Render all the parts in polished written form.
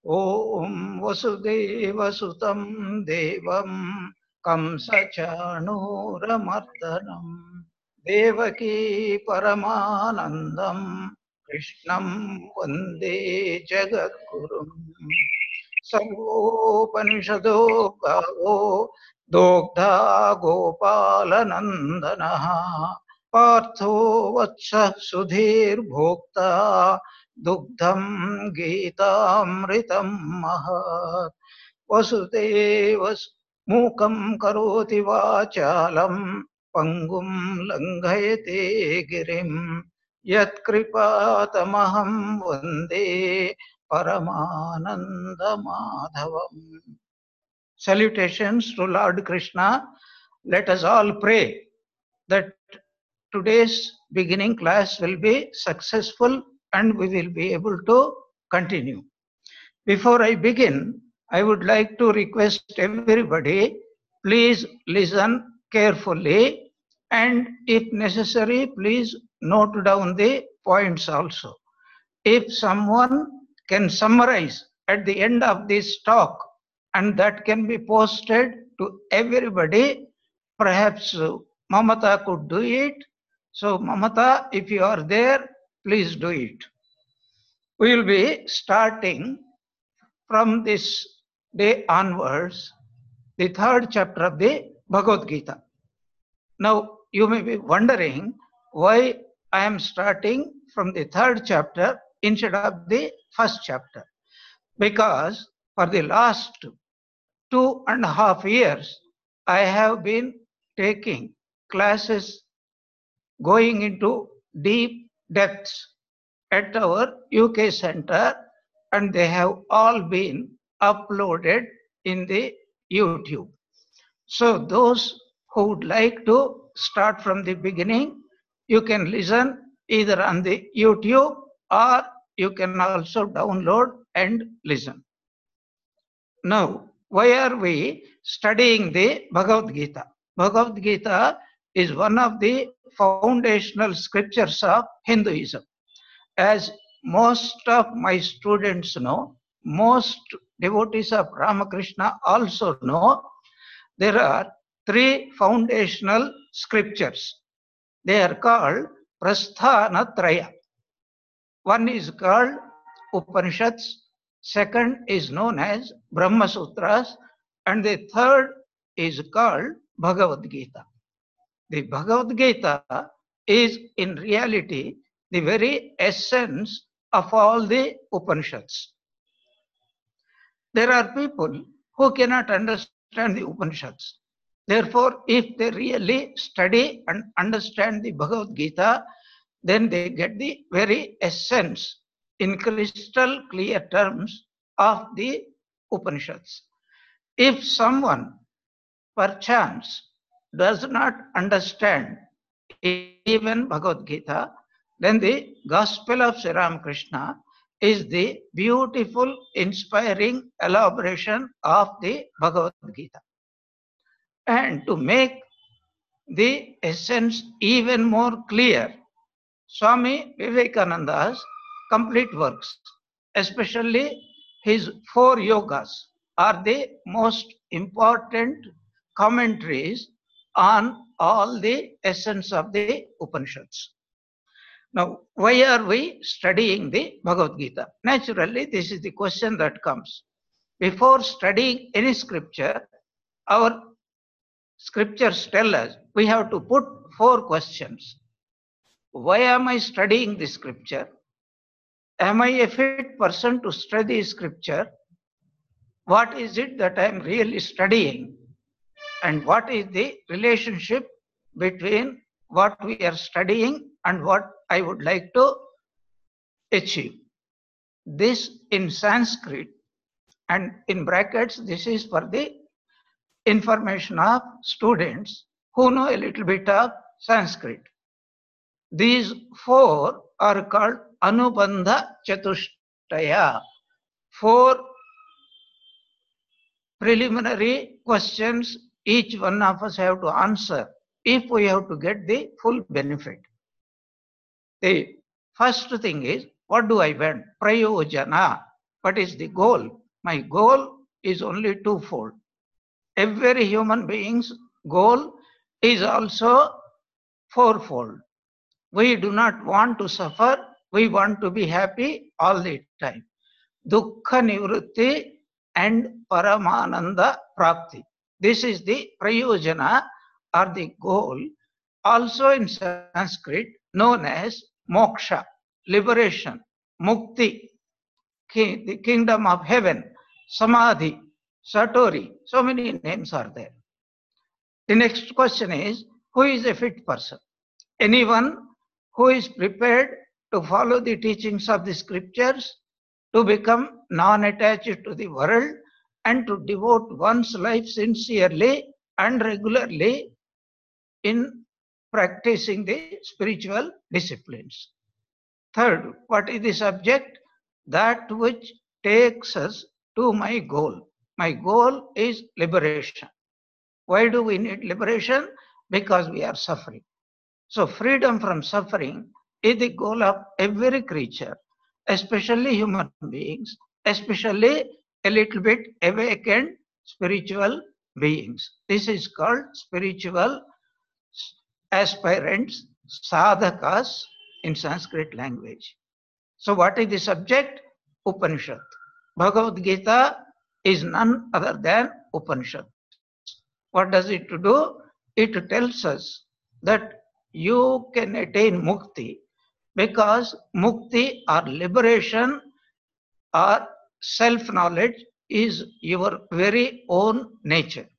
ॐ वसुदेवसुतं देवं कंसचाणूरमर्दनं देवकी परमानन्दं कृष्णं वन्दे जगद्गुरुम् सर्वोपनिषदो गावो दोग्धा गोपालनन्दनः पार्थो वत्सः सुधीर्भोक्ता दुग्धं गीतामृतं महत् वसुदेव मूकं करोति वाचालं पङ्गुं लङ्घयते गिरिं यत्कृपातमहं वन्दे परमानन्दमाधवम्. Salutations to Lord Krishna. Let us all pray that today's beginning class will be successful and we will be able to continue. Before I begin, I would like to request everybody, please listen carefully and if necessary, please note down the points also. If someone can summarize at the end of this talk and that can be posted to everybody, perhaps Mamata could do it. So Mamata, if you are there, please do it. We will be starting from this day onwards, the third chapter of the Bhagavad Gita. Now, you may be wondering why I am starting from the third chapter instead of the first chapter. Because for the last 2.5 years, I have been taking classes going into deep depths at our UK center, and they have all been uploaded in the YouTube. So those who would like to start from the beginning, you can listen either on the YouTube or you can also download and listen. Now, why are we studying the Bhagavad Gita? Bhagavad Gita is one of the foundational scriptures of Hinduism. As most of my students know, most devotees of Ramakrishna also know, there are three foundational scriptures. They are called Prasthanatraya. One is called Upanishads, second is known as Brahma Sutras, and the third is called Bhagavad Gita. The Bhagavad Gita is in reality the very essence of all the Upanishads. There are people who cannot understand the Upanishads. Therefore, if they really study and understand the Bhagavad Gita, then they get the very essence in crystal clear terms of the Upanishads. If someone perchance does not understand even Bhagavad Gita, then the Gospel of Sri Ramakrishna is the beautiful, inspiring elaboration of the Bhagavad Gita. And to make the essence even more clear, Swami Vivekananda's complete works, especially his 4 yogas, are the most important commentaries on all the essence of the Upanishads. Now, why are we studying the Bhagavad Gita? Naturally, this is the question that comes. Before studying any scripture, our scriptures tell us we have to put 4 questions. Why am I studying this scripture? Am I a fit person to study scripture? What is it that I am really studying? And what is the relationship between what we are studying and what I would like to achieve? This in Sanskrit, and in brackets, this is for the information of students who know a little bit of Sanskrit. These 4 are called Anubandha Chatushtaya, 4 preliminary questions each one of us have to answer if we have to get the full benefit. The first thing is, what do I want? Prayojana. what is the goal? My goal is only twofold. Every human being's goal is also fourfold. We do not want to suffer. We want to be happy all the time. Dukkha nivritti and paramananda prakti. This is the prayojana or the goal, also in Sanskrit known as moksha, liberation, mukti, the kingdom of heaven, samadhi, satori. So many names are there. The next question is, who is a fit person? Anyone who is prepared to follow the teachings of the scriptures, to become non-attached to the world, and to devote one's life sincerely and regularly in practicing the spiritual disciplines. Third, what is the subject? That which takes us to my goal. My goal is liberation. Why do we need liberation? Because we are suffering. So freedom from suffering is the goal of every creature, especially human beings, especially a little bit awakened spiritual beings. This is called spiritual aspirants, sadhakas in Sanskrit language. So what is the subject? Upanishad. Bhagavad Gita is none other than Upanishads. What does it do? It tells us that you can attain mukti because mukti or liberation or self-knowledge is your very own nature.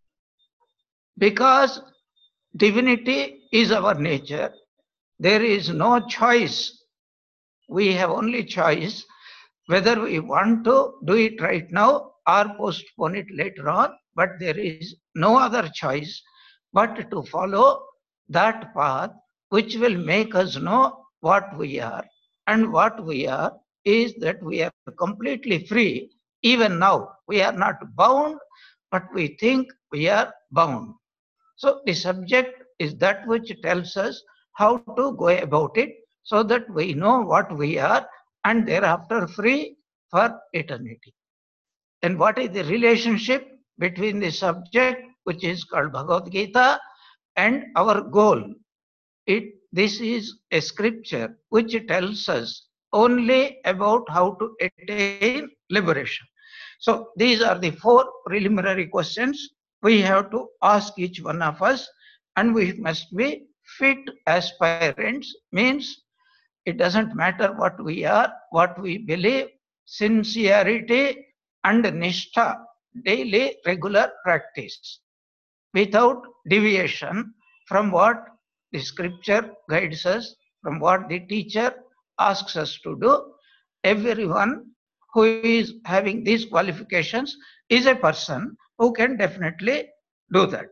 Because divinity is our nature, there is no choice. We have only choice whether we want to do it right now or postpone it later on, but there is no other choice but to follow that path which will make us know what we are. And what we are is that we are completely free. Even now, we are not bound, but we think we are bound. So the subject is that which tells us how to go about it so that we know what we are and thereafter free for eternity. And what is the relationship between the subject, which is called Bhagavad Gita, and our goal? This is a scripture which tells us only about how to attain liberation. So these are the four preliminary questions we have to ask each one of us, and we must be fit aspirants, means it doesn't matter what we are, what we believe, sincerity and nishtha, daily regular practice, without deviation from what the scripture guides us, from what the teacher asks us to do. Everyone who is having these qualifications is a person who can definitely do that.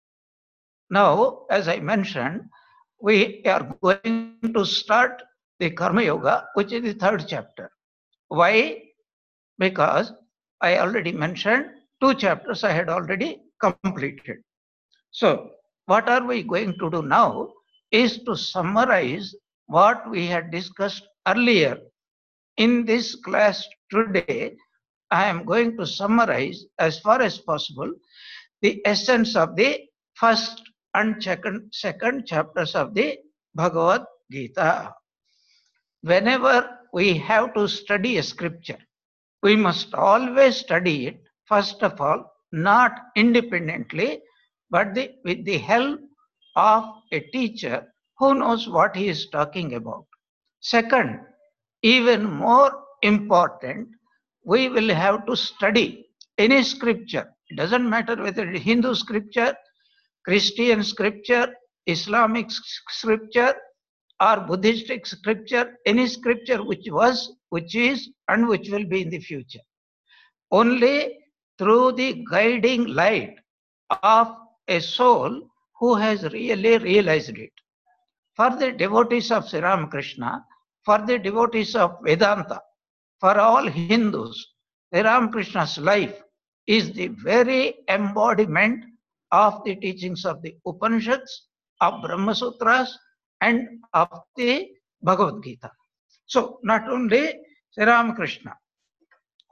Now, as I mentioned, we are going to start the Karma Yoga, which is the third chapter. Why? Because I already mentioned 2 chapters I had already completed. So what are we going to do now is to summarize what we had discussed earlier. In this class today, I am going to summarize as far as possible the essence of the first and second chapters of the Bhagavad Gita. Whenever we have to study a scripture, we must always study it, first of all, not independently, but with the help of a teacher who knows what he is talking about. Second, even more important, we will have to study any scripture. It doesn't matter whether it is Hindu scripture, Christian scripture, Islamic scripture, or Buddhistic scripture, any scripture which was, which is, and which will be in the future. Only through the guiding light of a soul who has really realized it. For the devotees of Sri Ramakrishna, for the devotees of Vedanta, for all Hindus, Sri Ramakrishna's life is the very embodiment of the teachings of the Upanishads, of Brahma Sutras, and of the Bhagavad Gita. So not only Sri Ramakrishna,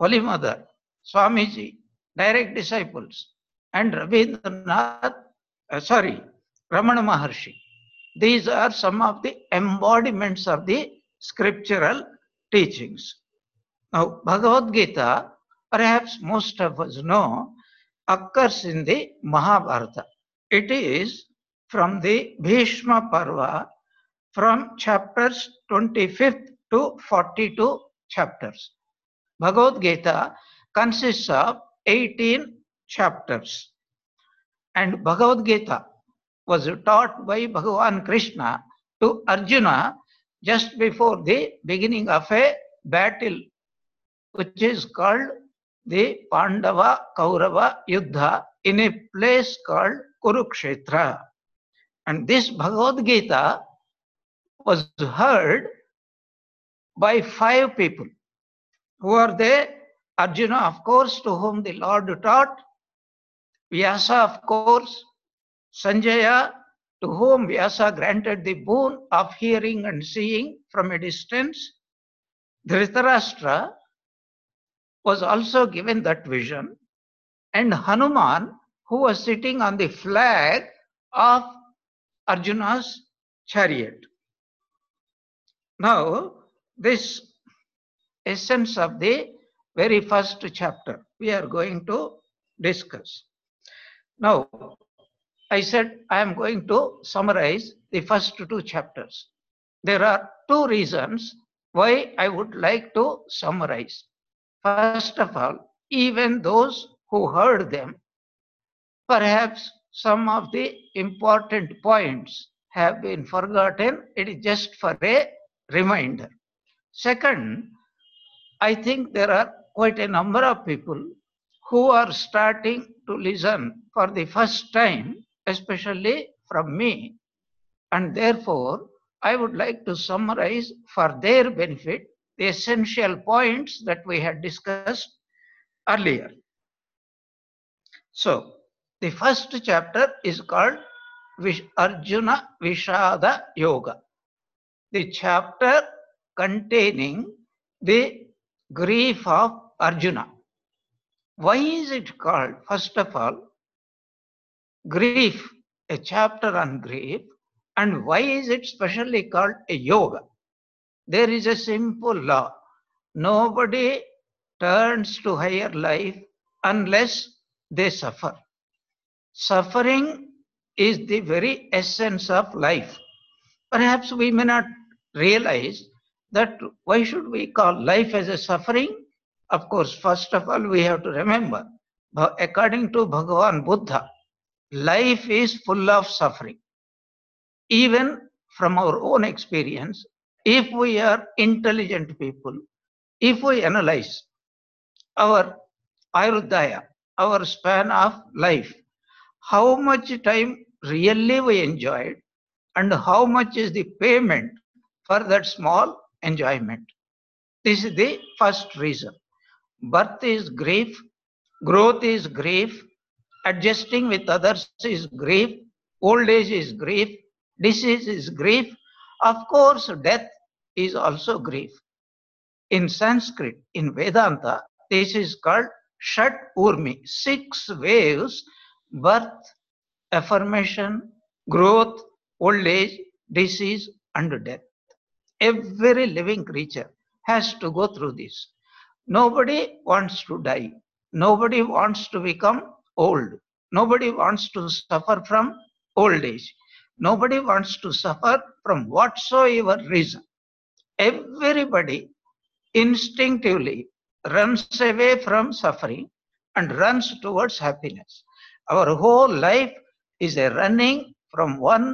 Holy Mother, Swamiji, direct disciples, and Rabindranath, Ramana Maharshi. These are some of the embodiments of the scriptural teachings. Now, Bhagavad Gita, perhaps most of us know, occurs in the Mahabharata. It is from the Bhishma Parva, from chapters 25th to 42 chapters. Bhagavad Gita consists of 18 chapters. And Bhagavad Gita was taught by Bhagavan Krishna to Arjuna just before the beginning of a battle, which is called the Pandava Kaurava Yuddha in a place called Kurukshetra. And this Bhagavad Gita was heard by 5 people. Who are they? Arjuna, of course, to whom the Lord taught. Vyasa, of course. Sanjaya, to whom Vyasa granted the boon of hearing and seeing from a distance. Dhritarashtra was also given that vision. And Hanuman, who was sitting on the flag of Arjuna's chariot. Now, this essence of the very first chapter we are going to discuss. Now, I said I am going to summarize the first 2 chapters. There are 2 reasons why I would like to summarize. First of all, even those who heard them, perhaps some of the important points have been forgotten. It is just for a reminder. Second, I think there are quite a number of people who are starting to listen for the first time, especially from me. And therefore, I would like to summarize for their benefit the essential points that we had discussed earlier. So, the first chapter is called Arjuna Vishada Yoga. The chapter containing the grief of Arjuna. Why is it called, first of all, grief, a chapter on grief, and why is it specially called a yoga? There is a simple law. Nobody turns to higher life unless they suffer. Suffering is the very essence of life. Perhaps we may not realize that why should we call life as a suffering? Of course, first of all, we have to remember, according to Bhagavan Buddha, life is full of suffering. Even from our own experience, if we are intelligent people, if we analyze our ayurveda, our span of life, how much time really we enjoyed and how much is the payment for that small enjoyment. This is the first reason. Birth is grief, growth is grief, adjusting with others is grief, old age is grief, disease is grief. Of course, death is also grief. In Sanskrit, in Vedanta, this is called Shat Urmi, 6 waves: birth, affirmation, growth, old age, disease, and death. Every living creature has to go through this. Nobody wants to die. Nobody wants to become old. Nobody wants to suffer from old age. Nobody wants to suffer from whatsoever reason. Everybody instinctively runs away from suffering and runs towards happiness. Our whole life is a running from one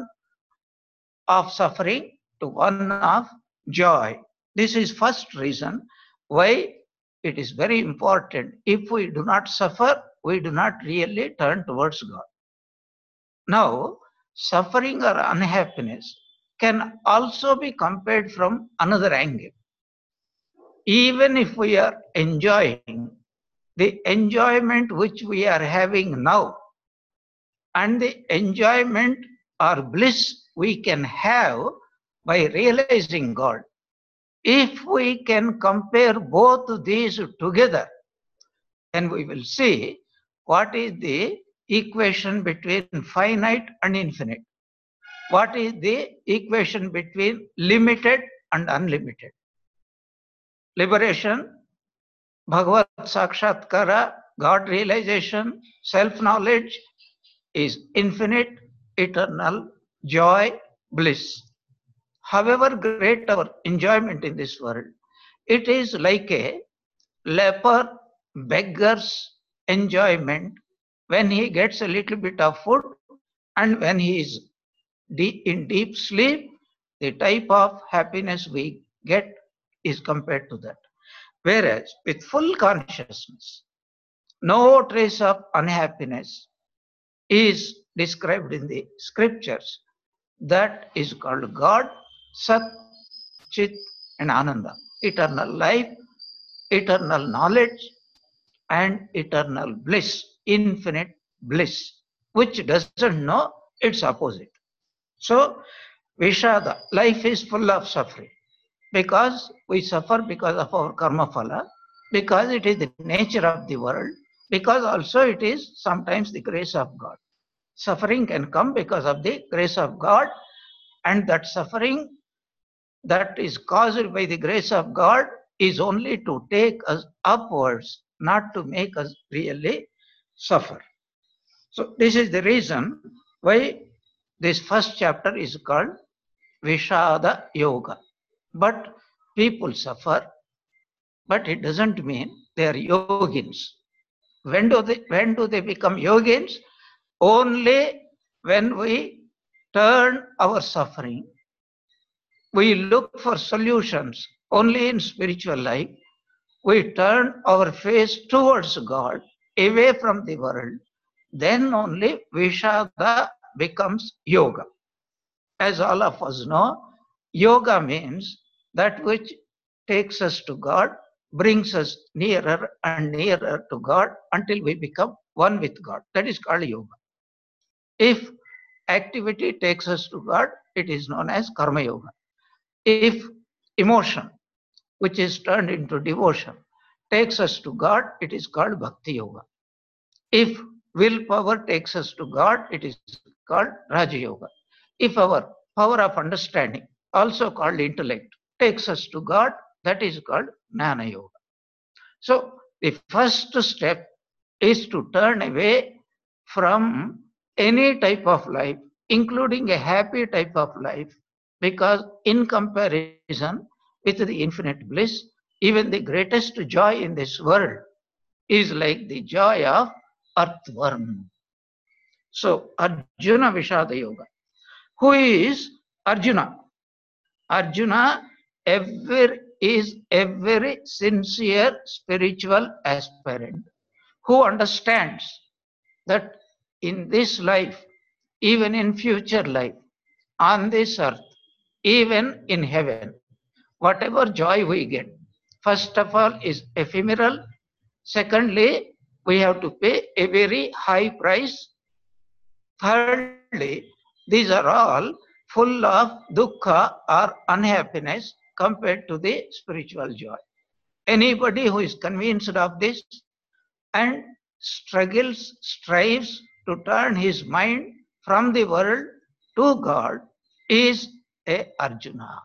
of suffering to one of joy. This is first reason why it is very important. If we do not suffer, we do not really turn towards God. Now, suffering or unhappiness can also be compared from another angle. Even if we are enjoying the enjoyment which we are having now and the enjoyment or bliss we can have by realizing God, if we can compare both these together, then we will see what is the equation between finite and infinite. What is the equation between limited and unlimited? Liberation, Bhagavad Sakshatkara, God realization, self-knowledge is infinite, eternal, joy, bliss. However great our enjoyment in this world, it is like a leper beggar's enjoyment when he gets a little bit of food and when he is in deep sleep, the type of happiness we get is compared to that. Whereas with full consciousness, no trace of unhappiness is described in the scriptures. That is called God, Sat, Chit and Ananda. Eternal life, eternal knowledge and eternal bliss, infinite bliss, which doesn't know its opposite. So, Vishada, life is full of suffering because we suffer because of our karma phala, because it is the nature of the world, because also it is sometimes the grace of God. Suffering can come because of the grace of God, and that suffering that is caused by the grace of God is only to take us upwards, not to make us really suffer. So this is the reason why this first chapter is called Vishada Yoga. But people suffer, but it doesn't mean they are yogins. When do they become yogins? Only when we turn our suffering, we look for solutions only in spiritual life. We turn our face towards God, away from the world, then only Vishada becomes yoga. As all of us know, yoga means that which takes us to God, brings us nearer and nearer to God until we become one with God. That is called yoga. If activity takes us to God, it is known as karma yoga. If emotion, which is turned into devotion, takes us to God, it is called bhakti yoga. If willpower takes us to God, it is called Raja Yoga. If our power of understanding, also called intellect, takes us to God, that is called Jnana Yoga. So the first step is to turn away from any type of life, including a happy type of life, because in comparison with the infinite bliss, even the greatest joy in this world is like the joy of earthworm. So Arjuna Vishada Yoga. Who is Arjuna? Arjuna is a very sincere spiritual aspirant who understands that in this life, even in future life, on this earth, even in heaven, whatever joy we get, first of all is ephemeral. Secondly, we have to pay a very high price. Thirdly, these are all full of dukkha or unhappiness compared to the spiritual joy. Anybody who is convinced of this and strives to turn his mind from the world to God is a Arjuna.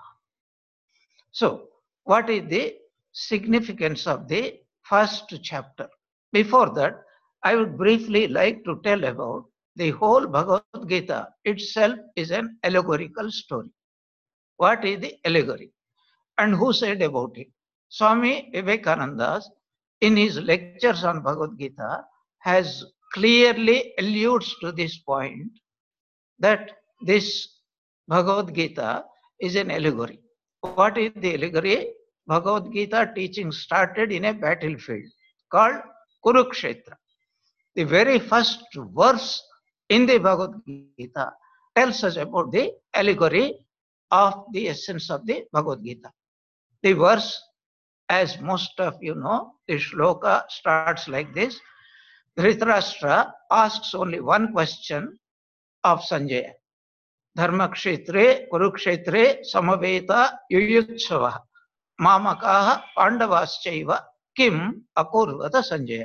So, what is the significance of the first chapter? Before that, I would briefly like to tell about the whole Bhagavad Gita itself is an allegorical story. What is the allegory? And who said about it? Swami Vivekananda, in his lectures on Bhagavad Gita, has clearly alludes to this point that this Bhagavad Gita is an allegory. What is the allegory? Bhagavad Gita teaching started in a battlefield called Kurukshetra. The very first verse in the Bhagavad Gita tells us about the allegory of the essence of the Bhagavad Gita. The verse, as most of you know, the shloka starts like this. Dhritarashtra asks only one question of Sanjaya. Dharmakshetre, Kurukshetre, Samaveta, Yuyutsava, Mamakaha, Pandavaschaiva, Kim, Akurvata Sanjaya.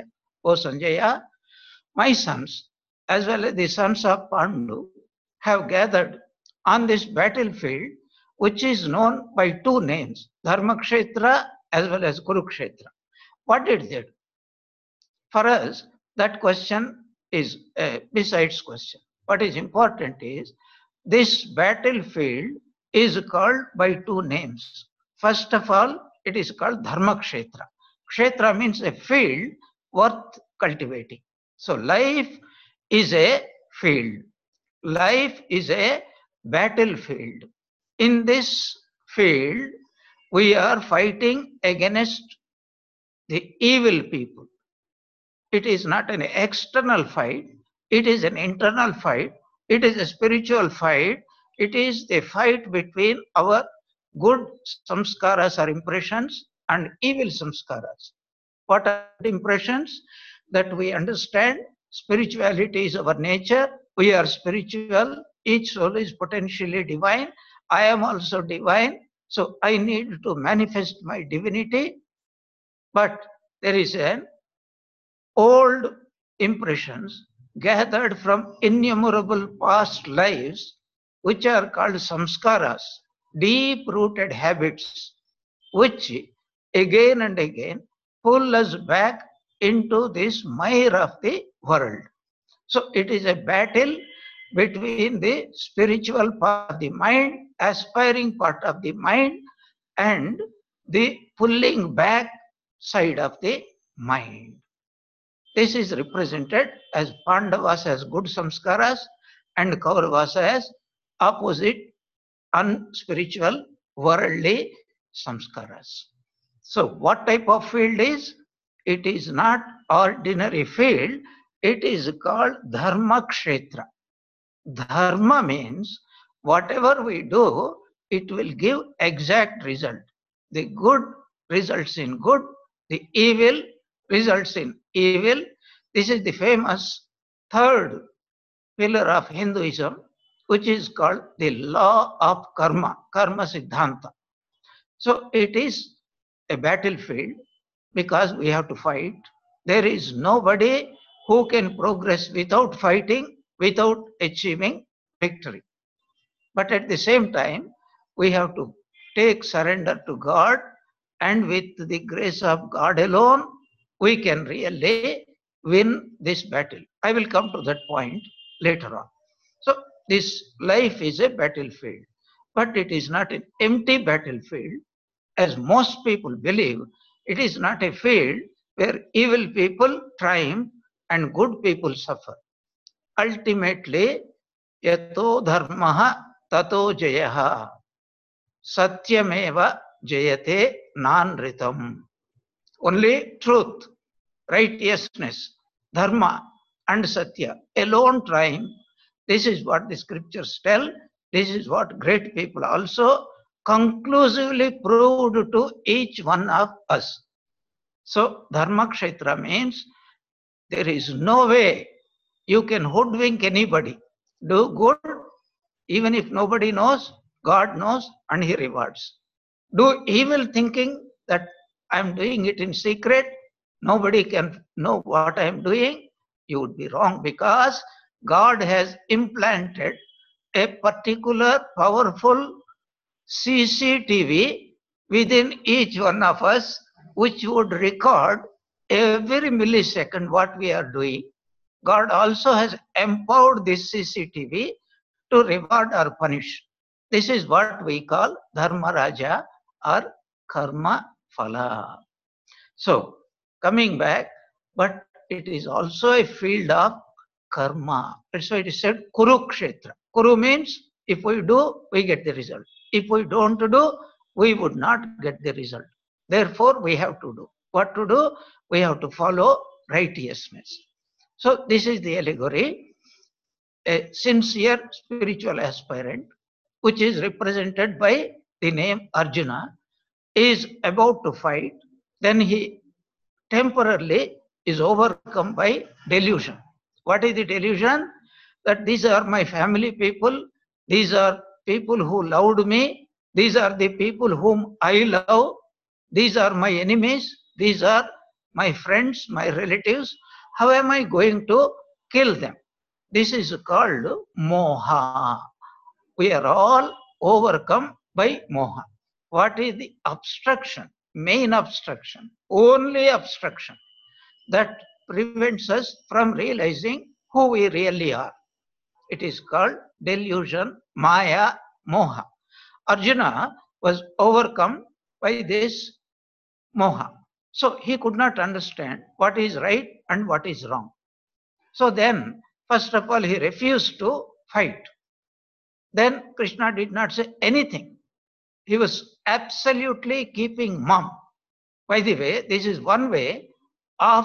O Sanjaya, my sons, as well as the sons of Pandu, have gathered on this battlefield, which is known by two names, Dharmakshetra as well as Kurukshetra. What did they do? For us, that question is a besides question. What is important is this battlefield is called by two names. First of all, it is called Dharmakshetra. Kshetra means a field worth cultivating. So life is a field. Life is a battlefield. In this field, we are fighting against the evil people. It is not an external fight, it is an internal fight, it is a spiritual fight, it is the fight between our good samskaras or impressions and evil samskaras. What are the impressions? That we understand spirituality is our nature, we are spiritual, each soul is potentially divine, I am also divine, so I need to manifest my divinity. But there is an old impressions gathered from innumerable past lives, which are called samskaras, deep-rooted habits, which again and again pull us back into this mire of the world. So it is a battle between the spiritual part of the mind, aspiring part of the mind, and the pulling back side of the mind. This is represented as Pandavas as good samskaras and Kauravas as opposite unspiritual worldly samskaras. So what type of field is? It is not ordinary field, it is called Dharma Kshetra. Dharma means whatever we do, it will give exact result. The good results in good, the evil results in evil. This is the famous third pillar of Hinduism, which is called the law of karma, karma siddhanta. So it is a battlefield because we have to fight. There is nobody who can progress without fighting, without achieving victory. But at the same time, we have to take surrender to God, and with the grace of God alone, we can really win this battle. I will come to that point later on. So this life is a battlefield, but it is not an empty battlefield. As most people believe, it is not a field where evil people triumph and good people suffer. Ultimately, yato dharmaha tato jayaha satyameva jayate nanritam. Only truth, righteousness, dharma and satya alone triumph. This is what the scriptures tell. This is what great people also conclusively proved to each one of us. So Dharma Kshetra means there is no way you can hoodwink anybody. Do good, even if nobody knows, God knows and He rewards. Do evil thinking that I am doing it in secret, nobody can know what I am doing, you would be wrong, because God has implanted a particular powerful CCTV within each one of us, which would record every millisecond what we are doing. God also has empowered this CCTV to reward or punish. This is what we call Dharma Raja or Karma Phala. So, coming back, but it is also a field of karma. That's why it is said Kurukshetra. Kuru means if we do, we get the result. If we don't do, we would not get the result. Therefore, we have to do. What to do? We have to follow righteousness. So, this is the allegory. A sincere spiritual aspirant, which is represented by the name Arjuna, is about to fight, then he temporarily is overcome by delusion. What is the delusion? That these are my family people, these are people who loved me, these are the people whom I love, these are my enemies, these are my friends, my relatives, How am I going to kill them? This is called moha. We are all overcome by moha. What is the obstruction? Main obstruction, only obstruction that prevents us from realizing who we really are. It is called delusion, maya, moha. Arjuna was overcome by this moha. So he could not understand what is right and what is wrong. So then, first of all, he refused to fight. Then Krishna did not say anything. He was absolutely keeping mum. By the way, this is one way of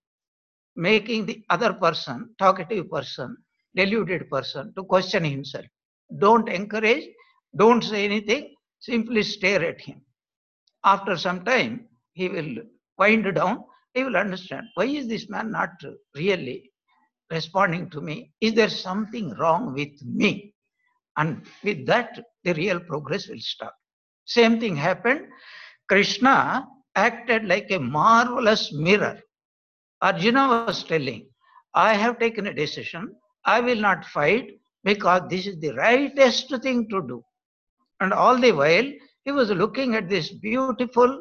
making the other person, talkative person, deluded person, to question himself. Don't encourage, don't say anything, simply stare at him. After some time, he will wind down, he will understand, why is this man not really responding to me? Is there something wrong with me? And with that, the real progress will start. Same thing happened. Krishna acted like a marvelous mirror. Arjuna was telling, I have taken a decision. I will not fight because this is the rightest thing to do. And all the while, he was looking at this beautiful,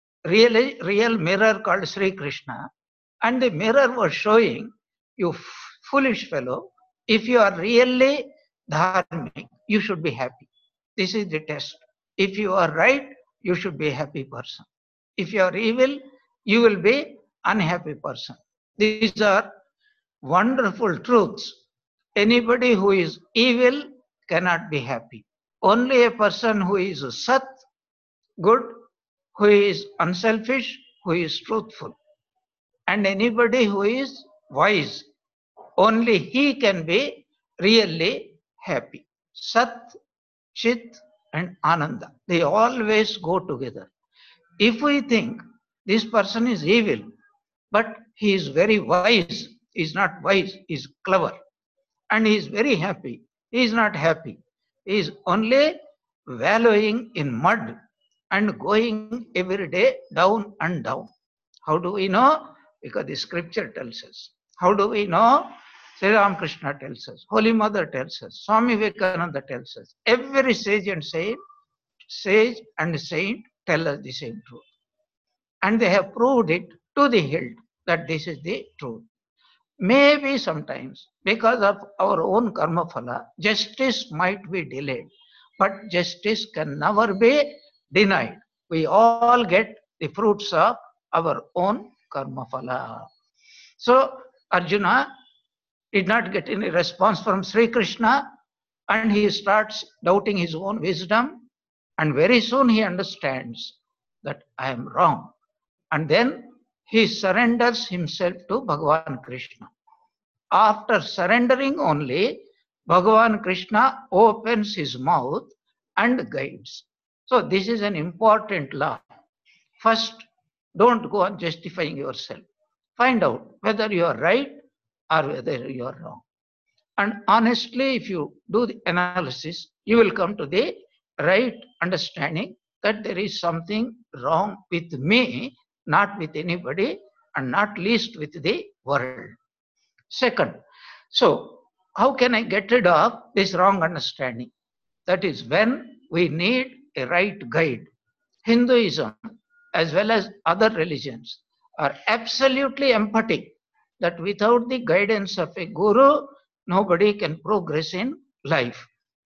real mirror called Sri Krishna. And the mirror was showing, you foolish fellow, if you are really dharmic, you should be happy. This is the test. If you are right, you should be a happy person. If you are evil, you will be unhappy person. These are wonderful truths. Anybody who is evil cannot be happy. Only a person who is sat, good, who is unselfish, who is truthful. And anybody who is wise, only he can be really happy. Sat, Chit, and Ananda, they always go together. If we think this person is evil, but he is very wise, he is not wise, he is clever, and he is very happy, he is not happy. He is only wallowing in mud and going every day down and down. How do we know? Because the scripture tells us. How do we know? Sri Ramakrishna tells us, Holy Mother tells us, Swami Vivekananda tells us. Every sage and saint tell us the same truth. And they have proved it to the hilt that this is the truth. Maybe sometimes, because of our own karma phala, justice might be delayed, but justice can never be denied. We all get the fruits of our own karma phala. So Arjuna did not get any response from Sri Krishna, and he starts doubting his own wisdom, and very soon he understands that I am wrong. And then he surrenders himself to Bhagavan Krishna. After surrendering only, Bhagavan Krishna opens his mouth and guides. So this is an important law. First, don't go on justifying yourself. Find out whether you are right or whether you are wrong. And honestly, if you do the analysis, you will come to the right understanding that there is something wrong with me, not with anybody, and not least with the world. Second, so how can I get rid of this wrong understanding? That is when we need a right guide. Hinduism, as well as other religions, are absolutely emphatic that without the guidance of a guru, nobody can progress in life.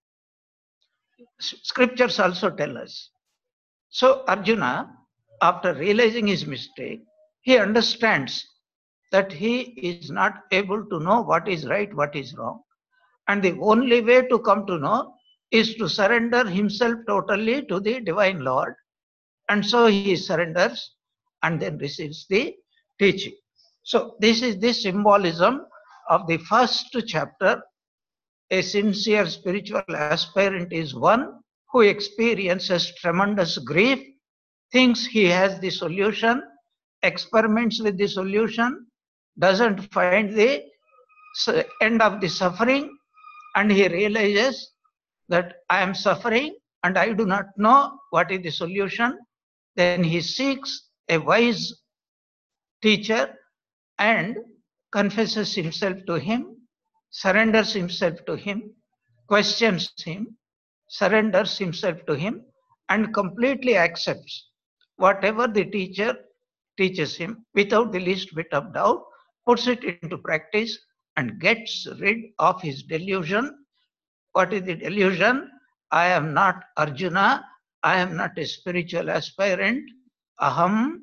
Scriptures also tell us. So Arjuna, after realizing his mistake, he understands that he is not able to know what is right, what is wrong. And the only way to come to know is to surrender himself totally to the Divine Lord. And so he surrenders and then receives the teaching. So this is the symbolism of the first chapter. A sincere spiritual aspirant is one who experiences tremendous grief, thinks he has the solution, experiments with the solution, doesn't find the end of the suffering, and he realizes that I am suffering and I do not know what is the solution. Then he seeks a wise teacher, and confesses himself to him, surrenders himself to him, questions him, surrenders himself to him, and completely accepts whatever the teacher teaches him without the least bit of doubt, puts it into practice, and gets rid of his delusion. What is the delusion? I am not Arjuna, I am not a spiritual aspirant. Aham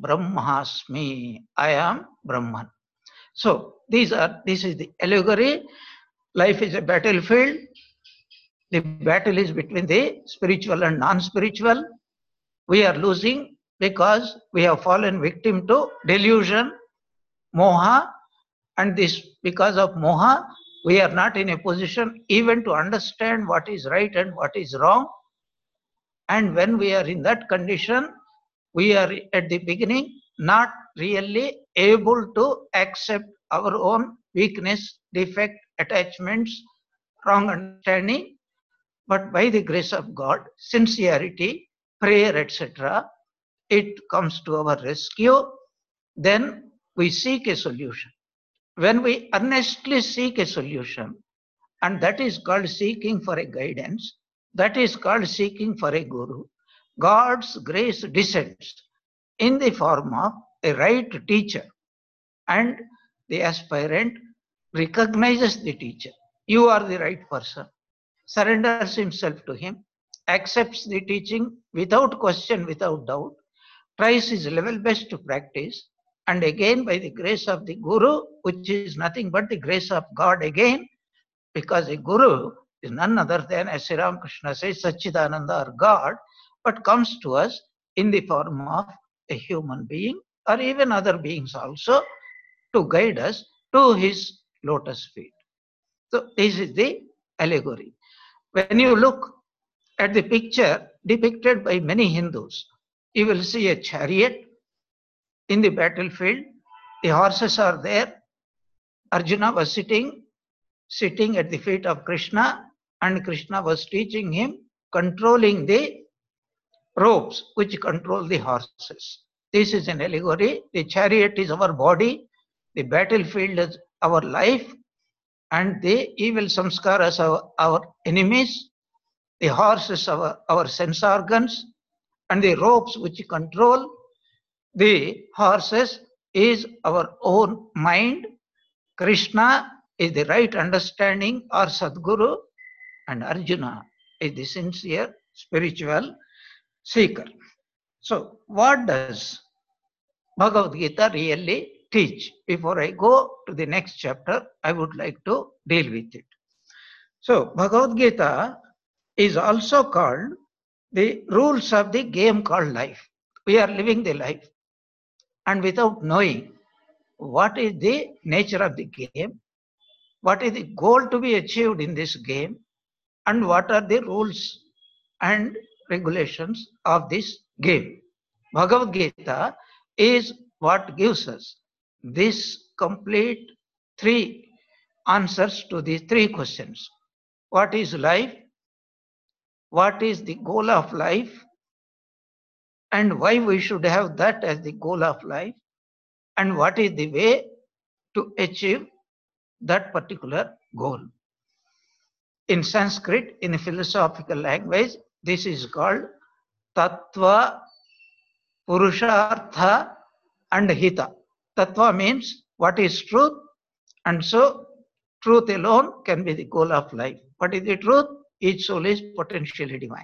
Brahmasmi. I am Brahman. So this is the allegory. Life is a battlefield. The battle is between the spiritual and non-spiritual. We are losing because we have fallen victim to delusion, moha, and this because of moha, we are not in a position even to understand what is right and what is wrong. And when we are in that condition, we are at the beginning not really able to accept our own weakness, defect, attachments, wrong understanding. But by the grace of God, sincerity, prayer, etc., it comes to our rescue. Then we seek a solution. When we earnestly seek a solution, and that is called seeking for a guidance, that is called seeking for a guru, God's grace descends in the form of a right teacher, and the aspirant recognizes the teacher. You are the right person, surrenders himself to him, accepts the teaching without question, without doubt, tries his level best to practice, and again by the grace of the Guru, which is nothing but the grace of God again, because a Guru is none other than, as Sri Ramakrishna says, Satchidananda or God, but comes to us in the form of a human being or even other beings also to guide us to his lotus feet. So this is the allegory. When you look at the picture depicted by many Hindus, you will see a chariot in the battlefield. The horses are there. Arjuna was sitting at the feet of Krishna, and Krishna was teaching him, controlling the ropes which control the horses. This is an allegory. The chariot is our body, the battlefield is our life, and the evil samskaras are our enemies. The horses are our sense organs, and the ropes which control the horses is our own mind. Krishna is the right understanding or Sadguru, and Arjuna is the sincere spiritual seeker. So, what does Bhagavad Gita really teach? Before I go to the next chapter, I would like to deal with it. So, Bhagavad Gita is also called the rules of the game called life. We are living the life, and without knowing what is the nature of the game, what is the goal to be achieved in this game, and what are the rules and regulations of this game. Bhagavad Gita is what gives us this complete three answers to these three questions. What is life? What is the goal of life? And why we should have that as the goal of life? And what is the way to achieve that particular goal? In Sanskrit, in a philosophical language, this is called Tattva, Purushartha, and Hita. Tattva means what is truth, and so truth alone can be the goal of life. What is the truth? Each soul is potentially divine.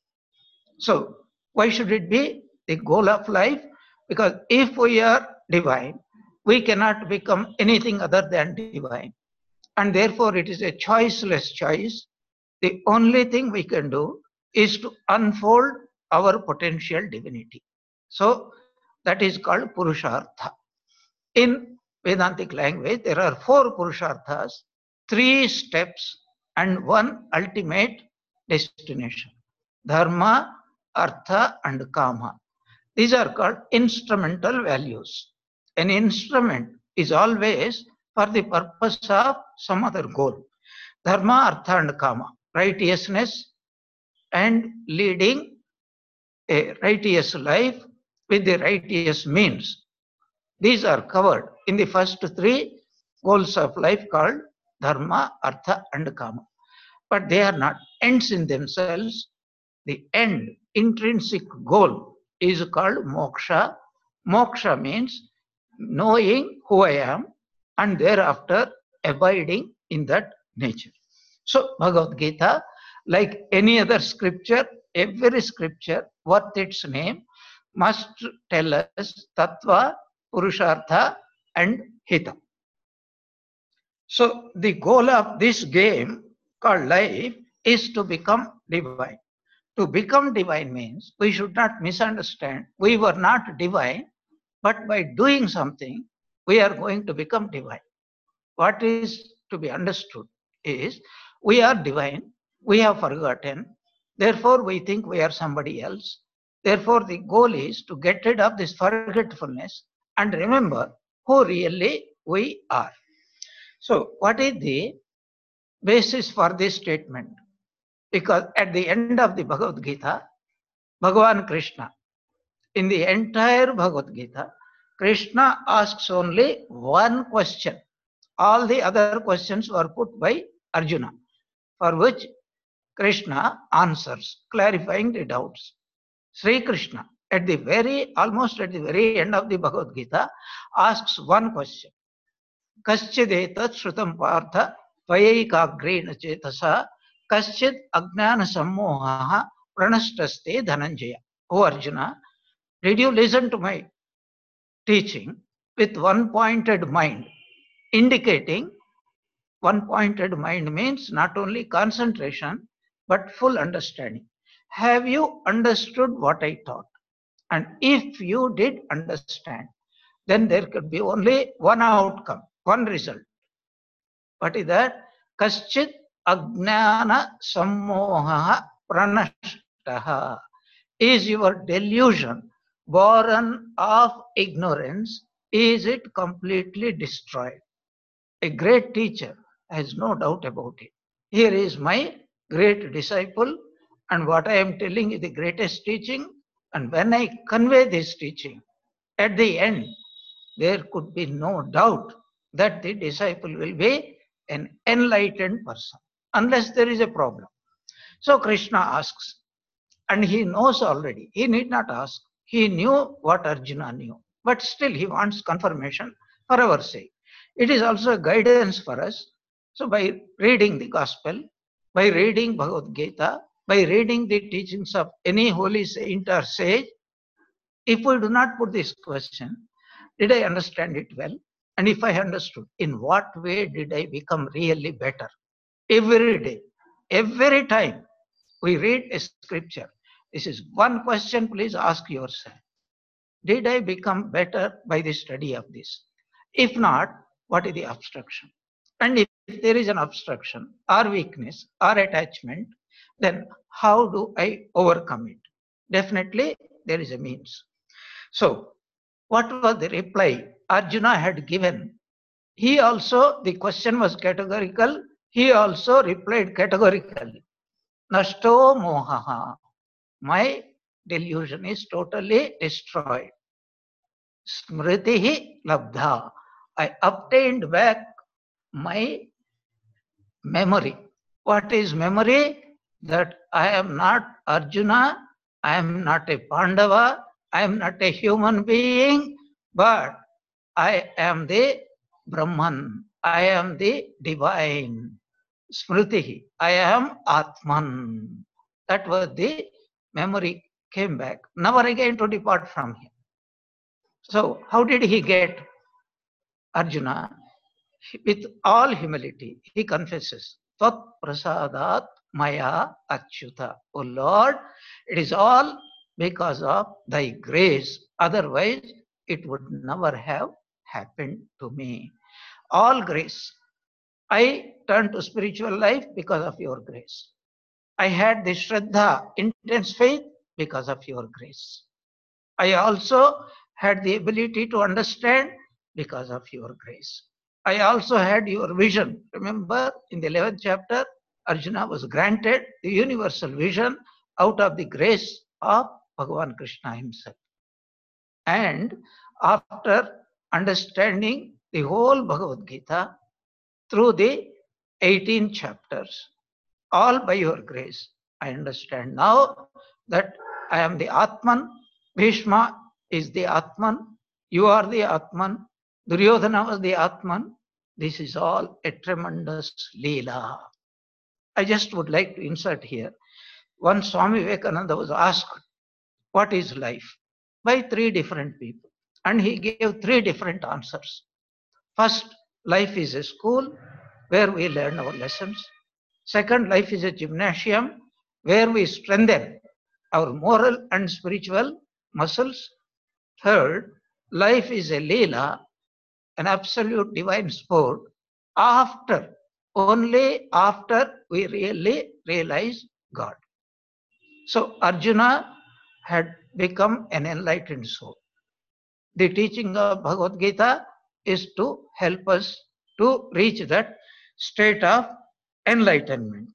So, why should it be the goal of life? Because if we are divine, we cannot become anything other than divine. And therefore, it is a choiceless choice. The only thing we can do is to unfold our potential divinity. So, that is called Purushartha. In Vedantic language, there are 4 Purusharthas, 3 steps, and 1 ultimate destination. Dharma, Artha, and Kama. These are called instrumental values. An instrument is always for the purpose of some other goal. Dharma, Artha, and Kama. Righteousness and leading a righteous life with the righteous means. These are covered in the first 3 goals of life called dharma, artha, and kama. But they are not ends in themselves. The end, intrinsic goal is called moksha. Moksha means knowing who I am and thereafter abiding in that nature. So Bhagavad Gita, like any other scripture, every scripture worth its name must tell us tattva, purushartha and hita. So the goal of this game called life is to become divine. To become divine means we should not misunderstand. We were not divine, but by doing something, we are going to become divine. What is to be understood is we are divine, we have forgotten, therefore we think we are somebody else. Therefore, the goal is to get rid of this forgetfulness and remember who really we are. So, what is the basis for this statement? Because at the end of the Bhagavad Gita, Bhagavan Krishna, in the entire Bhagavad Gita, Krishna asks only one question. All the other questions were put by Arjuna, for which Krishna answers, clarifying the doubts. Sri Krishna, at the almost at the very end of the Bhagavad Gita, asks one question. Kaschidetat shrutam partha vayaikagrena chetasa kaschid ajnana sammohaha pranashtaste dhananjaya. O Arjuna, did you listen to my teaching with one pointed mind, indicating one pointed mind means not only concentration but full understanding. Have you understood what I taught? And if you did understand, then there could be only one outcome, one result. What is that? Kaschit ajnana sammoha pranashtaha. Is your delusion born of ignorance? Is it completely destroyed? A great teacher has no doubt about it. Here is my great disciple, and what I am telling is the greatest teaching. And when I convey this teaching, at the end, there could be no doubt that the disciple will be an enlightened person, unless there is a problem. So Krishna asks, and he knows already. He need not ask. He knew what Arjuna knew, but still he wants confirmation for our sake. It is also a guidance for us. So by reading the gospel, by reading Bhagavad Gita, by reading the teachings of any holy saint or sage, if we do not put this question, did I understand it well? And if I understood, in what way did I become really better? Every day, every time we read a scripture, this is one question, please ask yourself. Did I become better by the study of this? If not, what is the obstruction? And if there is an obstruction or weakness or attachment, then how do I overcome it? Definitely, there is a means. So, what was the reply Arjuna had given? He also, the question was categorical, he also replied categorically. Nashto mohaha. My delusion is totally destroyed. Smritihi labdha. I obtained back my memory. What is memory? That I am not Arjuna, I am not a Pandava, I am not a human being, but I am the Brahman, I am the divine. Smritihi, I am Atman. That was the memory came back, never again to depart from him. So how did he get? Arjuna, with all humility, he confesses, Tat prasadat maya achyuta. O Lord, it is all because of thy grace. Otherwise, it would never have happened to me. All grace. I turned to spiritual life because of your grace. I had the Shraddha, intense faith, because of your grace. I also had the ability to understand because of your grace. I also had your vision. Remember, in the 11th chapter, Arjuna was granted the universal vision out of the grace of Bhagavan Krishna himself. And after understanding the whole Bhagavad Gita through the 18 chapters, all by your grace. I understand now that I am the Atman, Bhishma is the Atman, you are the Atman, Duryodhana was the Atman. This is all a tremendous Leela. I just would like to insert here. Once Swami Vivekananda was asked, what is life? By 3 different people. And he gave 3 different answers. First, life is a school where we learn our lessons. Second, life is a gymnasium where we strengthen our moral and spiritual muscles. Third, life is a Leela, an absolute divine sport, only after we really realize God. So Arjuna had become an enlightened soul. The teaching of Bhagavad Gita is to help us to reach that state of enlightenment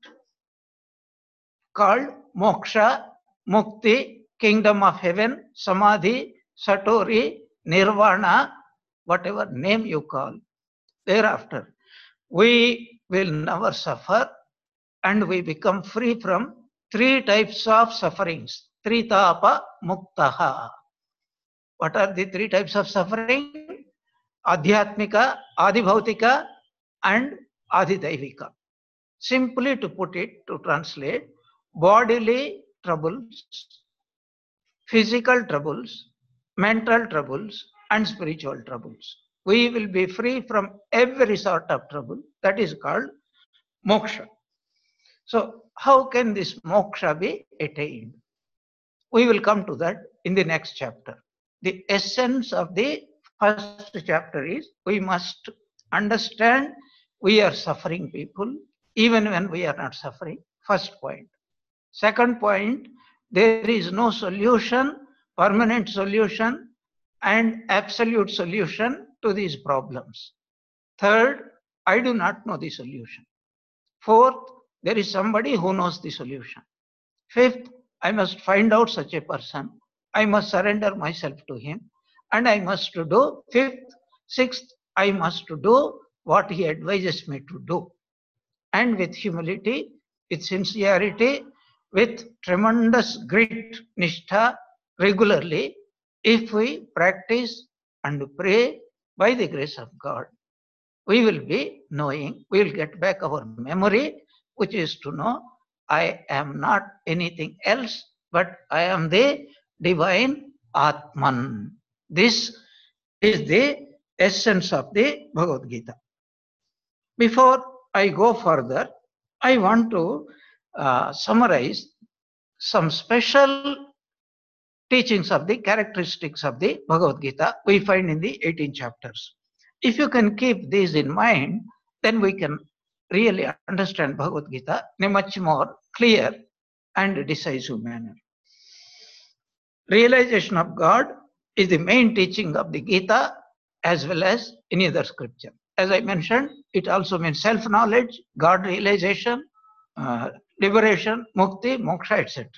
called moksha, mukti, kingdom of heaven, samadhi, satori, nirvana, whatever name you call. Thereafter, we will never suffer and we become free from 3 types of sufferings. Tritapa muktaha. What are the 3 types of suffering? Adhyatmika, Adibhautika, and Adidaivika. Simply to put it, to translate, bodily troubles, physical troubles, mental troubles, and spiritual troubles. We will be free from every sort of trouble. That is called moksha. So, how can this moksha be attained? We will come to that in the next chapter. The essence of the first chapter is we must understand we are suffering people even when we are not suffering. First point. Second point, there is no solution, permanent solution and absolute solution to these problems. Third, I do not know the solution. Fourth, there is somebody who knows the solution. Fifth, I must find out such a person. I must surrender myself to him. And I must do fifth. Sixth, I must do what he advises me to do. And with humility, with sincerity, with tremendous grit, nishtha, regularly, if we practice and pray by the grace of God, we will be knowing, we will get back our memory, which is to know I am not anything else, but I am the divine Atman. This is the essence of the Bhagavad Gita. Before I go further, I want to summarize some special teachings of the characteristics of the Bhagavad Gita we find in the 18 chapters. If you can keep these in mind, then we can really understand Bhagavad Gita in a much more clear and decisive manner. Realization of God is the main teaching of the Gita as well as any other scripture. As I mentioned, it also means self-knowledge, God realization, liberation, mukti, moksha, etc.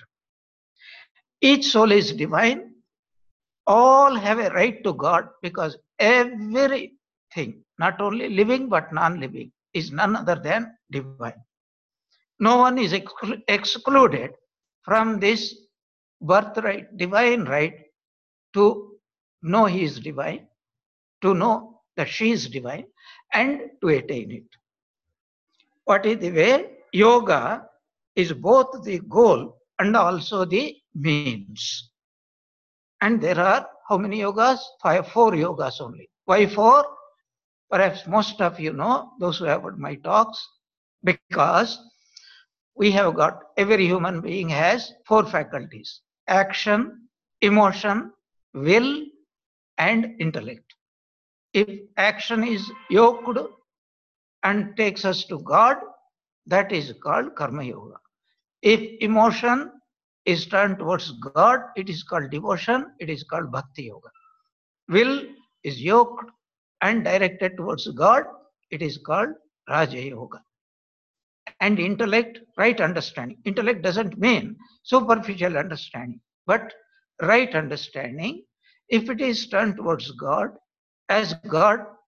Each soul is divine. All have a right to God because everything, not only living but non-living, is none other than divine. No one is excluded from this birthright, divine right to know he is divine, to know that she is divine, and to attain it. What is the way? Yoga is both the goal and also the means. And there are how many yogas? 4 yogas only. Why 4? Perhaps most of you know, those who have heard my talks, because we have got, every human being has 4 faculties: action, emotion, will, and intellect. If action is yoked and takes us to God, that is called Karma Yoga. If emotion is turned towards God, it is called devotion, it is called Bhakti Yoga. Will is yoked and directed towards God, it is called Raja Yoga. And intellect, right understanding. Intellect doesn't mean superficial understanding, but right understanding. If it is turned towards God, as God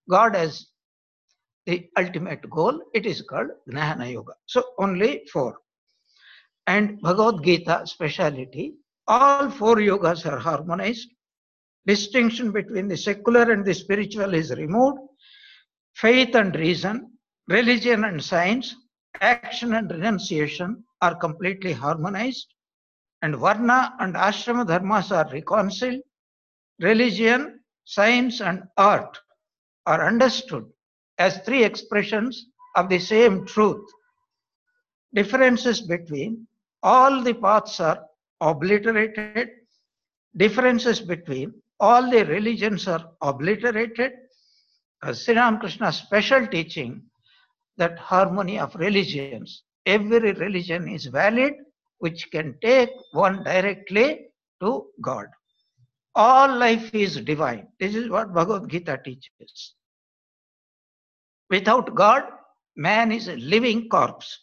God as the ultimate goal. It is called Jnana Yoga. So only 4. And Bhagavad Gita speciality, all 4 yogas are harmonized. Distinction between the secular and the spiritual is removed. Faith and reason, religion and science, action and renunciation are completely harmonized. And Varna and Ashrama dharmas are reconciled. Religion, science, and art are understood as 3 expressions of the same truth. Differences between all the paths are obliterated. Differences between all the religions are obliterated. Sri Ramakrishna's special teaching that harmony of religions, every religion is valid, which can take one directly to God. All life is divine. This is what Bhagavad Gita teaches. Without God, man is a living corpse.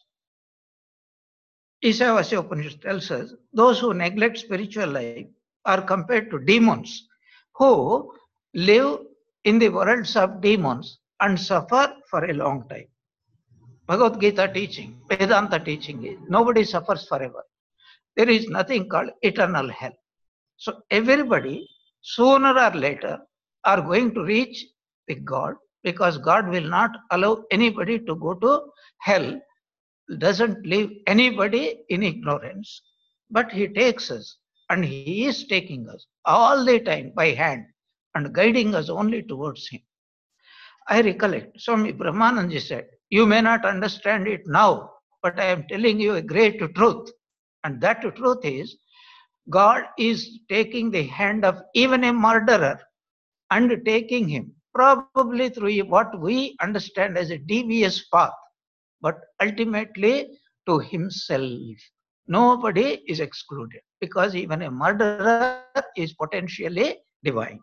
Isavasya Upanishad tells us those who neglect spiritual life are compared to demons who live in the worlds of demons and suffer for a long time. Bhagavad Gita teaching, Vedanta teaching is nobody suffers forever. There is nothing called eternal hell. So everybody, sooner or later, are going to reach the God, because God will not allow anybody to go to hell, doesn't leave anybody in ignorance, but He takes us, and He is taking us all the time by hand and guiding us only towards Him. I recollect Swami Brahmananji said, you may not understand it now, but I am telling you a great truth. And that truth is, God is taking the hand of even a murderer and taking him probably through what we understand as a devious path, but ultimately to Himself. Nobody is excluded, because even a murderer is potentially divine.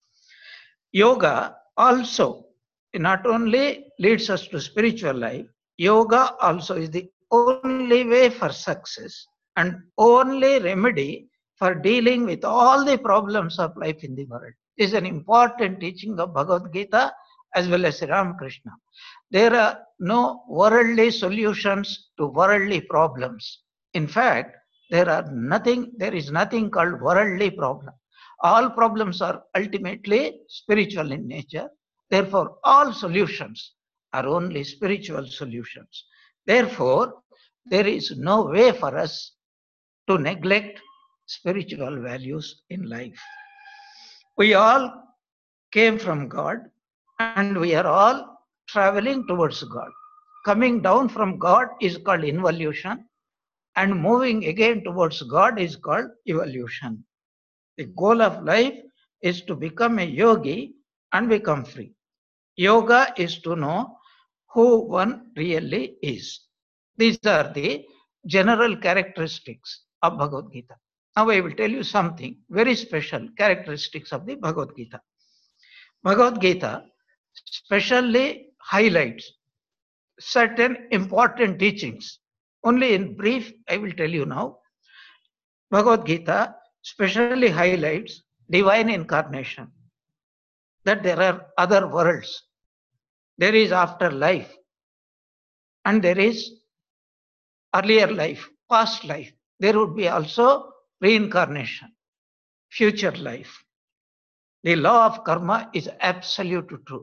Yoga also not only leads us to spiritual life, yoga also is the only way for success and only remedy for dealing with all the problems of life in the world. This is an important teaching of Bhagavad Gita as well as Ramakrishna. There are no worldly solutions to worldly problems. In fact, there is nothing called worldly problem. All problems are ultimately spiritual in nature. Therefore, all solutions are only spiritual solutions. Therefore, there is no way for us to neglect spiritual values in life. We all came from God, and we are all traveling towards God. Coming down from God is called involution, and moving again towards God is called evolution. The goal of life is to become a yogi and become free. Yoga is to know who one really is. These are the general characteristics of Bhagavad Gita. Now I will tell you something very special characteristics of the Bhagavad Gita. Bhagavad Gita specially highlights certain important teachings. Only in brief, I will tell you now. Bhagavad Gita specially highlights divine incarnation, that there are other worlds. There is afterlife, and there is earlier life, past life. There would be also reincarnation, future life. The law of karma is absolute truth.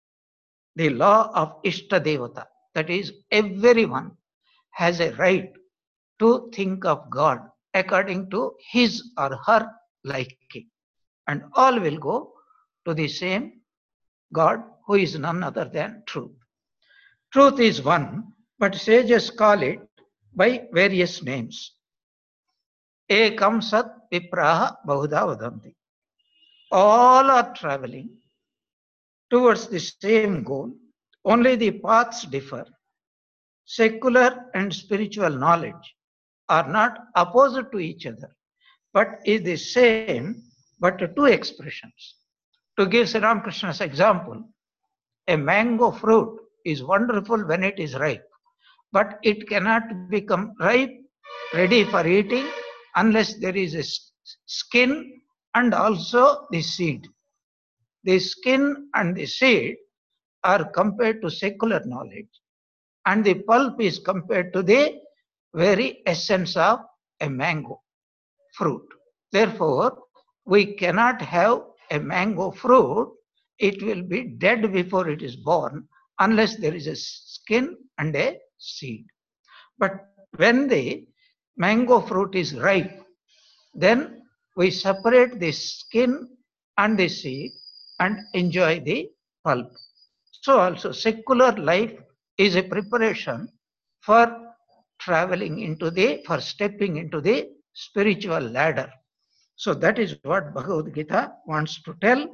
The law of Ishta Devata, that is, everyone has a right to think of God according to his or her liking. And all will go to the same God, who is none other than truth. Truth is one, but sages call it by various names. Ekam sat vipraha bahuda vadanti. All are traveling towards the same goal, only the paths differ. Secular and spiritual knowledge are not opposite to each other, but is the same, but two expressions. To give Sri Ramakrishna's example, a mango fruit is wonderful when it is ripe, but it cannot become ripe, ready for eating, unless there is a skin and also the seed. The skin and the seed are compared to secular knowledge, and the pulp is compared to the very essence of a mango fruit. Therefore, we cannot have a mango fruit. It will be dead before it is born unless there is a skin and a seed. But when the mango fruit is ripe, then we separate the skin and the seed and enjoy the pulp. So also secular life is a preparation for for stepping into the spiritual ladder. So that is what Bhagavad Gita wants to tell.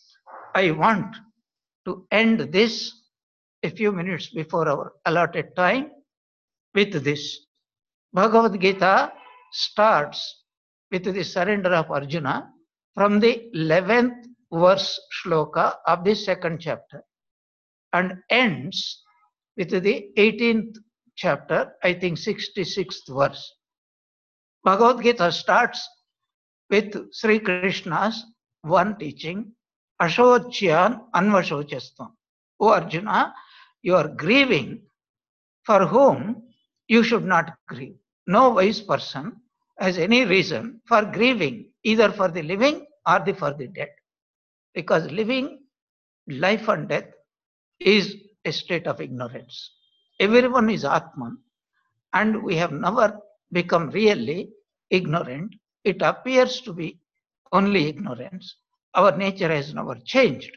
I want to end this a few minutes before our allotted time with this. Bhagavad Gita starts with the surrender of Arjuna from the 11th verse shloka of the second chapter and ends with the 18th chapter, I think 66th verse. Bhagavad Gita starts with Sri Krishna's one teaching, Ashocyan Anvashochastam. O Arjuna, you are grieving for whom you should not grieve. No wise person has any reason for grieving, either for the living or for the dead. Because living, life and death is a state of ignorance. Everyone is Atman, and we have never become really ignorant. It appears to be only ignorance. Our nature has never changed.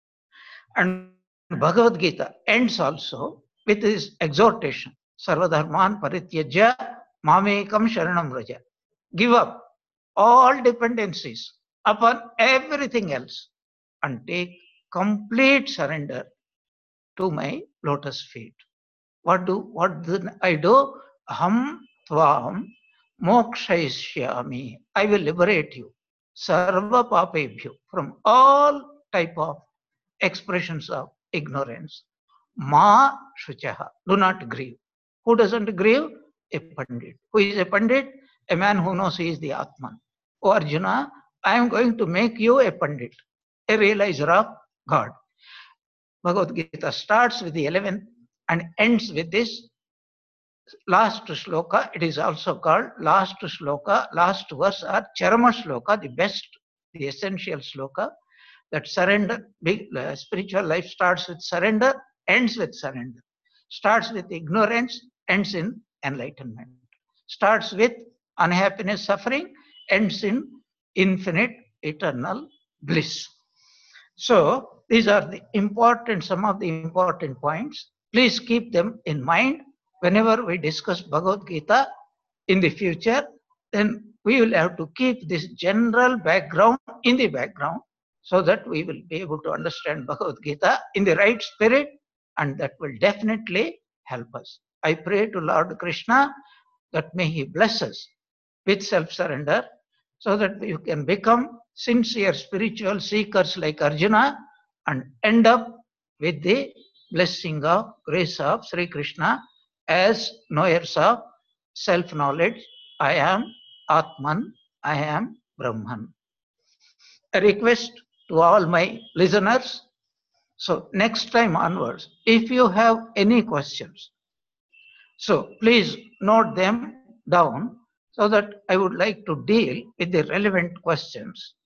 And Bhagavad Gita ends also with this exhortation, Sarvadharman Parityajya Mamekam Sharanam Vraja. Give up all dependencies upon everything else and take complete surrender to my lotus feet. What do I do? Aham tvam mokshayishyami. I will liberate you. Sarva papebhyo, from all type of expressions of ignorance. Ma shuchaha. Do not grieve. Who doesn't grieve? A pandit. Who is a pandit? A man who knows he is the Atman. O Arjuna, I am going to make you a pandit, a realizer of God. Bhagavad Gita starts with the 11th and ends with this last shloka. It is also called last shloka, last verse, or Charama shloka, the best, the essential shloka. That surrender, spiritual life starts with surrender, ends with surrender. Starts with ignorance, ends in enlightenment. Starts with unhappiness, suffering, ends in infinite, eternal bliss. So these are some of the important points. Please keep them in mind whenever we discuss Bhagavad Gita in the future. Then we will have to keep this general background in the background, so that we will be able to understand Bhagavad Gita in the right spirit, and that will definitely help us. I pray to Lord Krishna that may he bless us with self-surrender, so that we can become sincere spiritual seekers like Arjuna and end up with the blessing of grace of Sri Krishna as knowers of self-knowledge. I am Atman, I am Brahman. A request to all my listeners. So next time onwards, if you have any questions, so please note them down, so that I would like to deal with the relevant questions